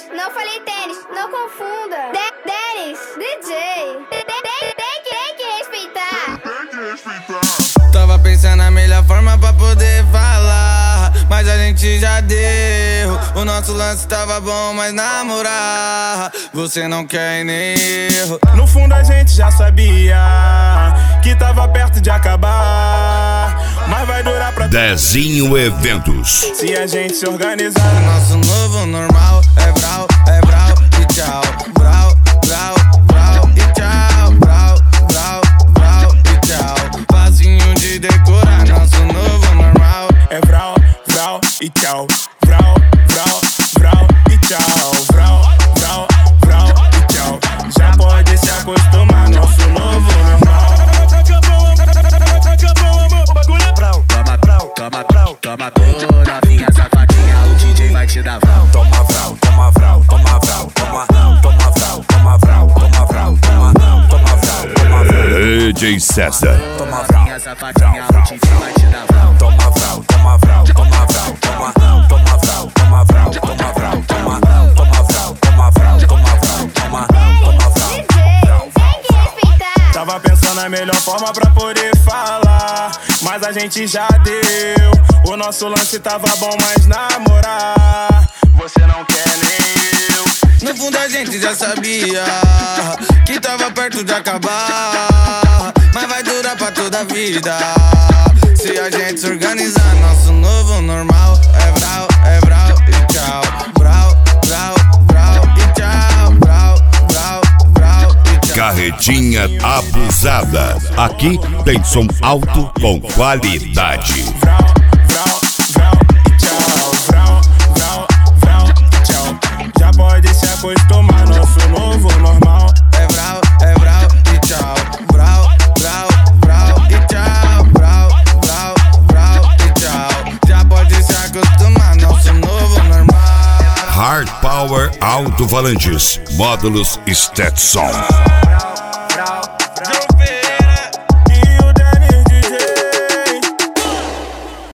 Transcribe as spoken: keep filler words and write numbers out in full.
não falei tênis, não confunda. De Denis, D J, tem, tem, tem, que, tem que respeitar. Tem que respeitar. Tava pensando na melhor forma pra poder falar, mas a gente já deu. O nosso lance tava bom, mas namorar você não quer nem erro. No fundo a gente já sabia que tava perto de acabar, mas vai durar pra Dezinho Eventos. se a gente se organizar. O nosso novo normal é brau, é brau e tchau. Brau, brau, brau e tchau. Brau, brau, brau e tchau. Facinho de decorar, nosso novo normal É vral, vral e tchau. Vral, vral, vral e tchau. Vral, vral, vral e tchau. Já pode se acostumar, nosso novo normal. Toma brau, toma brau, toma toda novinha safadinha, o D J vai te dar vral. Toma vral, toma vral, toma vral, toma, toma vral, toma vral, toma vral, toma, toma vral, toma vral. D J César. Toma vral, Novinha safadinha, o D J vai te dar vral. toma vral, toma vral, toma vral, toma, toma vral, toma vral, toma vral, toma, toma vral, toma vral, toma vral, toma, toma vral. D J, tem que respeitar. Tava pensando na melhor forma pra poder falar, mas a gente já deu. O nosso lance tava bom, mas namorar você não quer nem eu. No fundo a gente já sabia que tava perto de acabar, mas vai durar pra toda a vida se a gente se organizar. Nosso novo normal é brau, é brau e tchau. Brau, brau, brau e tchau. Brau, brau, brau e tchau. Carretinha abusada. Aqui tem som alto com qualidade. Vral, vral, vral e tchau. Vral, vral, vral e tchau. Já pode se acostumar, nosso novo normal. É brau, é brau e tchau. Brau, brau, brau e tchau. Brau, brau, brau e tchau. Já pode se acostumar, nosso novo normal. Hard Power Alto-Falantes. Módulos Stetson.